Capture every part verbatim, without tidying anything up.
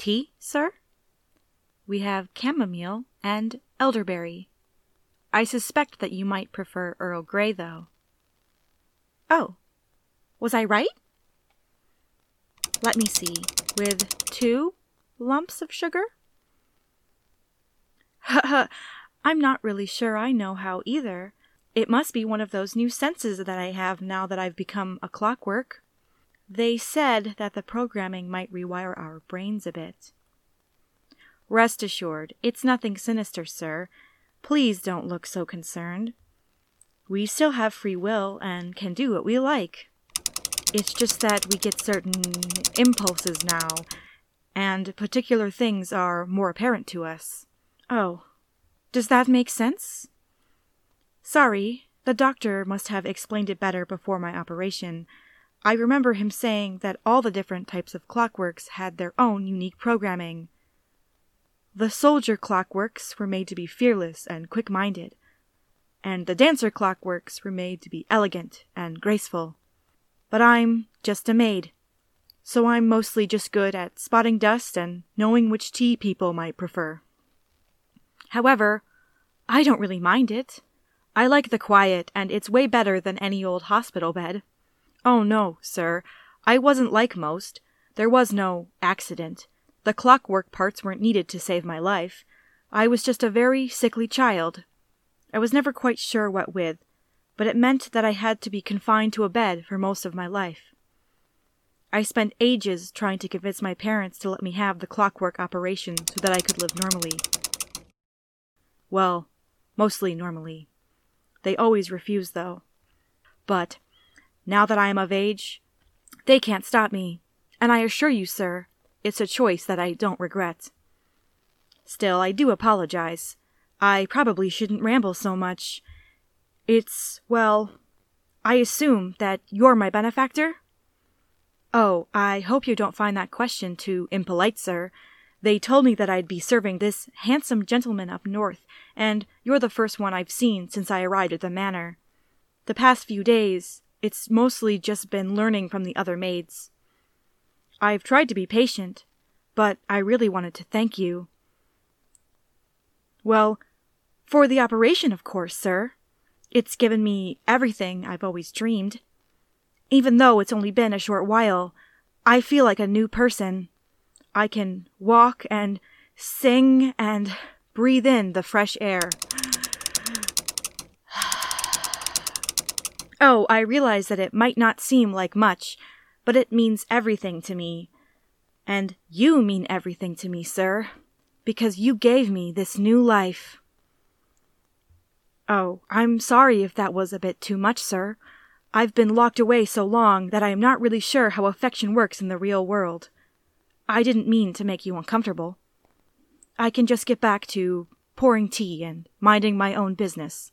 Tea, sir? We have chamomile and elderberry. I suspect that you might prefer Earl Grey, though. Oh, was I right? Let me see. With two lumps of sugar? I'm not really sure I know how either. It must be one of those new senses that I have now that I've become a clockwork. They said that the programming might rewire our brains a bit. Rest assured, it's nothing sinister, sir. Please don't look so concerned. We still have free will and can do what we like. It's just that we get certain impulses now, and particular things are more apparent to us. Oh, does that make sense? Sorry, the doctor must have explained it better before my operation. I remember him saying that all the different types of clockworks had their own unique programming. The soldier clockworks were made to be fearless and quick-minded, and the dancer clockworks were made to be elegant and graceful. But I'm just a maid, so I'm mostly just good at spotting dust and knowing which tea people might prefer. However, I don't really mind it. I like the quiet, and it's way better than any old hospital bed. Oh no, sir, I wasn't like most. There was no accident. The clockwork parts weren't needed to save my life. I was just a very sickly child. I was never quite sure what with, but it meant that I had to be confined to a bed for most of my life. I spent ages trying to convince my parents to let me have the clockwork operation so that I could live normally. Well, mostly normally. They always refused, though. But now that I am of age, they can't stop me, and I assure you, sir, it's a choice that I don't regret. Still, I do apologize. I probably shouldn't ramble so much. It's, well, I assume that you're my benefactor? Oh, I hope you don't find that question too impolite, sir. They told me that I'd be serving this handsome gentleman up north, and you're the first one I've seen since I arrived at the manor. The past few days, it's mostly just been learning from the other maids. I've tried to be patient, but I really wanted to thank you. Well, for the operation, of course, sir. It's given me everything I've always dreamed. Even though it's only been a short while, I feel like a new person. I can walk and sing and breathe in the fresh air. Oh, I realize that it might not seem like much, but it means everything to me. And you mean everything to me, sir, because you gave me this new life. Oh, I'm sorry if that was a bit too much, sir. I've been locked away so long that I am not really sure how affection works in the real world. I didn't mean to make you uncomfortable. I can just get back to pouring tea and minding my own business.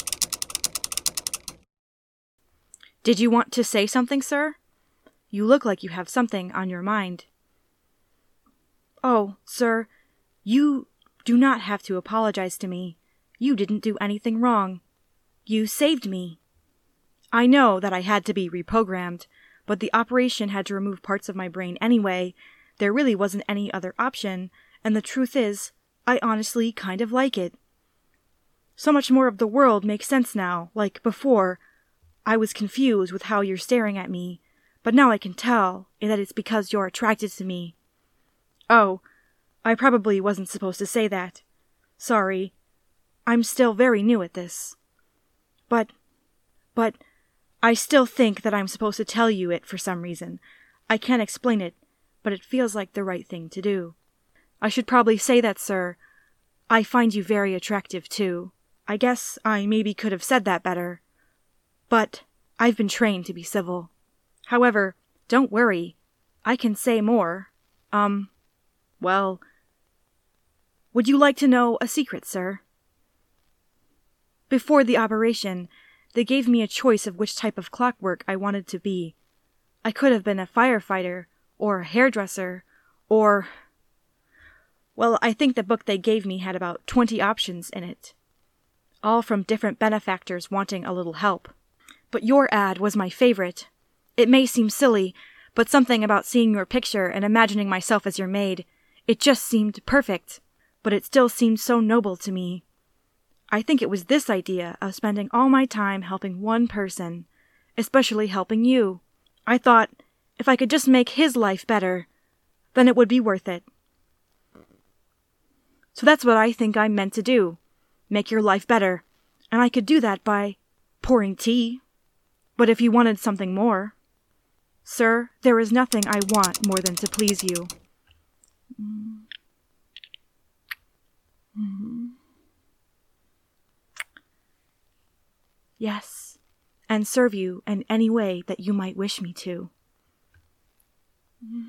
Did you want to say something, sir? You look like you have something on your mind. Oh, sir, you do not have to apologize to me. You didn't do anything wrong. You saved me. I know that I had to be reprogrammed, but the operation had to remove parts of my brain anyway. There really wasn't any other option, and the truth is, I honestly kind of like it. So much more of the world makes sense now, like before. I was confused with how you're staring at me, but now I can tell that it's because you're attracted to me. Oh, I probably wasn't supposed to say that. Sorry. I'm still very new at this. But, but, I still think that I'm supposed to tell you it for some reason. I can't explain it, but it feels like the right thing to do. I should probably say that, sir. I find you very attractive, too. I guess I maybe could have said that better. But I've been trained to be civil. However, don't worry. I can say more. Um, well, would you like to know a secret, sir? Before the operation, they gave me a choice of which type of clockwork I wanted to be. I could have been a firefighter, or a hairdresser, or... Well, I think the book they gave me had about twenty options in it. All from different benefactors wanting a little help. But your ad was my favorite. It may seem silly, but something about seeing your picture and imagining myself as your maid, It just seemed perfect, but it still seemed so noble to me. I think it was this idea of spending all my time helping one person, especially helping you. I thought, if I could just make his life better, then it would be worth it. So that's what I think I'm meant to do, make your life better, and I could do that by pouring tea. But if you wanted something more, sir, there is nothing I want more than to please you. Mm. Mm. Yes, and serve you in any way that you might wish me to. Mm.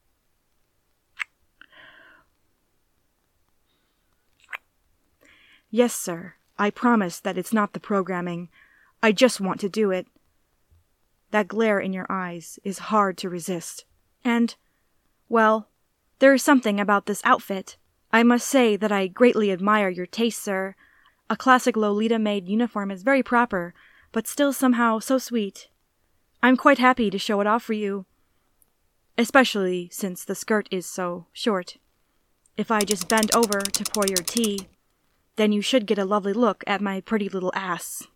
Yes, sir, I promise that it's not the programming. I just want to do it. That glare in your eyes is hard to resist. And, well, there is something about this outfit. I must say that I greatly admire your taste, sir. A classic Lolita-made uniform is very proper, but still somehow so sweet. I'm quite happy to show it off for you, especially since the skirt is so short. If I just bend over to pour your tea, then you should get a lovely look at my pretty little ass.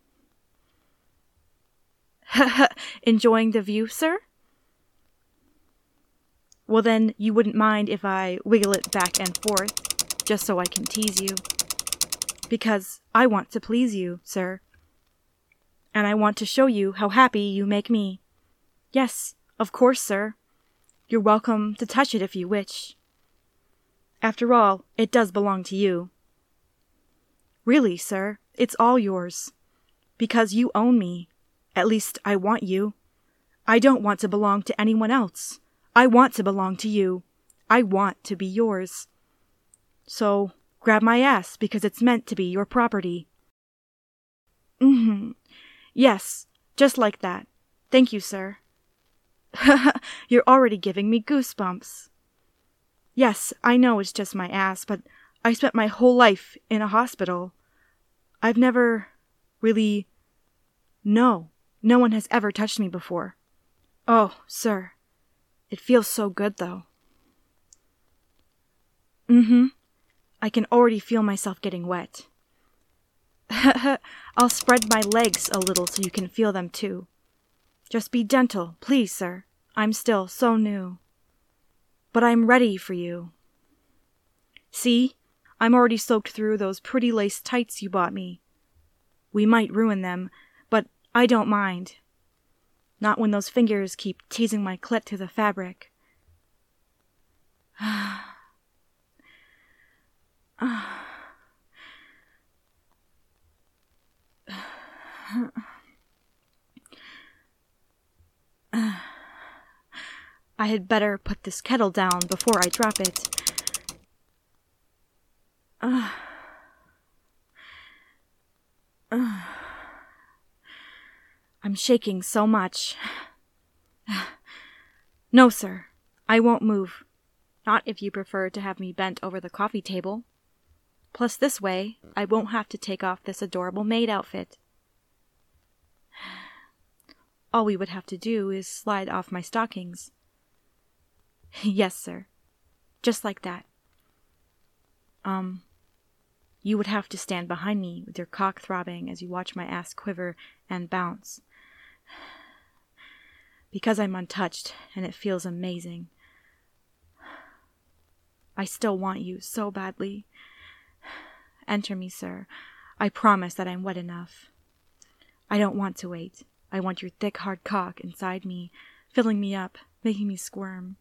Enjoying the view, sir? Well then, you wouldn't mind if I wiggle it back and forth, just so I can tease you. Because I want to please you, sir. And I want to show you how happy you make me. Yes, of course, sir. You're welcome to touch it if you wish. After all, it does belong to you. Really, sir, it's all yours. Because you own me. At least, I want you. I don't want to belong to anyone else. I want to belong to you. I want to be yours. So, grab my ass because it's meant to be your property. Mm-hmm. Yes, just like that. Thank you, sir. You're already giving me goosebumps. Yes, I know it's just my ass, but I spent my whole life in a hospital. I've never really... No, no one has ever touched me before. Oh, sir, it feels so good, though. Mm-hmm. I can already feel myself getting wet. I'll spread my legs a little so you can feel them too. Just be gentle, please, sir. I'm still so new. But I'm ready for you. See? I'm already soaked through those pretty lace tights you bought me. We might ruin them, but I don't mind. Not when those fingers keep teasing my clit through the fabric. I had better put this kettle down before I drop it. Uh, uh, I'm shaking so much. No, sir, I won't move. Not if you prefer to have me bent over the coffee table. Plus this way, I won't have to take off this adorable maid outfit. All we would have to do is slide off my stockings. Yes, sir. Just like that. Um, you would have to stand behind me with your cock throbbing as you watch my ass quiver and bounce. Because I'm untouched, and it feels amazing. I still want you so badly. Enter me, sir. I promise that I'm wet enough. I don't want to wait. I want your thick, hard cock inside me, filling me up, making me squirm.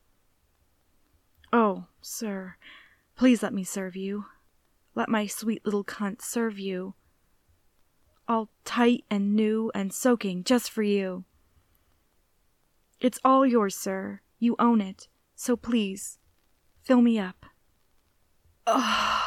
Oh, sir, please let me serve you. Let my sweet little cunt serve you. All tight and new and soaking just for you. It's all yours, sir. You own it. So please, fill me up. Oh.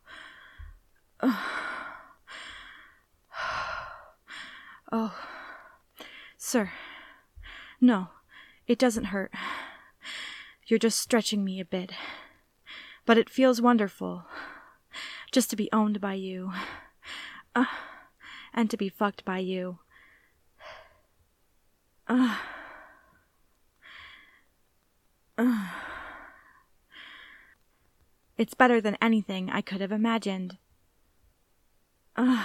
Oh. Sir. No, it doesn't hurt. You're just stretching me a bit. But it feels wonderful. Just to be owned by you. Uh, and to be fucked by you. Uh, uh. It's better than anything I could have imagined. Ugh.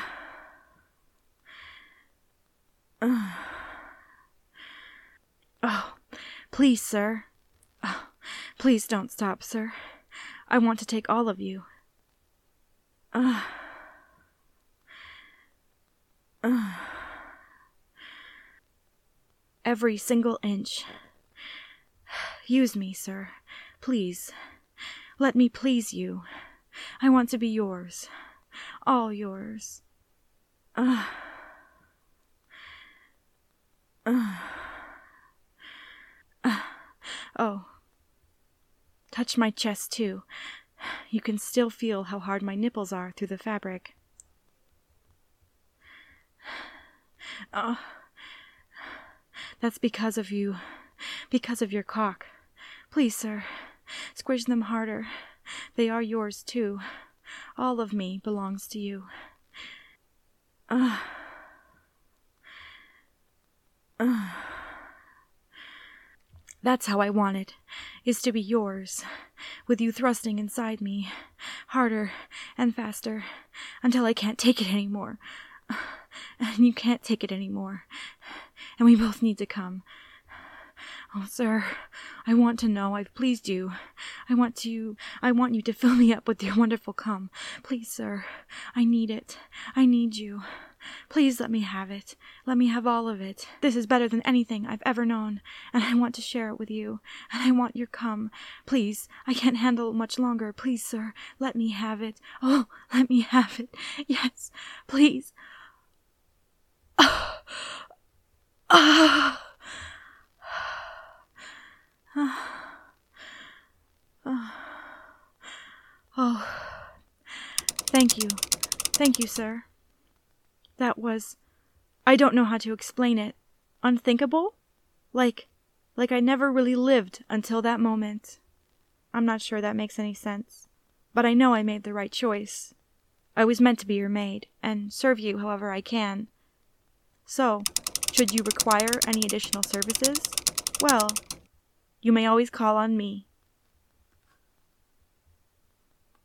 Ugh. Oh, please, sir. Oh, please don't stop, sir. I want to take all of you. Ugh. Ugh. Every single inch. Use me, sir. Please. Let me please you. I want to be yours. All yours. Ugh. Ugh. Ugh. Oh. Touch my chest, too. You can still feel how hard my nipples are through the fabric. Oh. That's because of you. Because of your cock. Please, sir, squish them harder. They are yours, too. All of me belongs to you. Ugh. Ugh. That's how I want it, is to be yours, with you thrusting inside me, harder and faster, until I can't take it anymore. And you can't take it anymore. And we both need to come. Oh, sir, I want to know I've pleased you. I want to, I want you to fill me up with your wonderful cum. Please, sir, I need it. I need you. Please let me have it. Let me have all of it. This is better than anything I've ever known, and I want to share it with you. And I want your cum. Please, I can't handle it much longer. Please, sir, let me have it. Oh, let me have it. Yes, please. Ah. Ah. Oh, thank you. Thank you, sir. That was, I don't know how to explain it, unthinkable? Like, like I never really lived until that moment. I'm not sure that makes any sense, but I know I made the right choice. I was meant to be your maid, and serve you however I can. So, should you require any additional services, well, you may always call on me.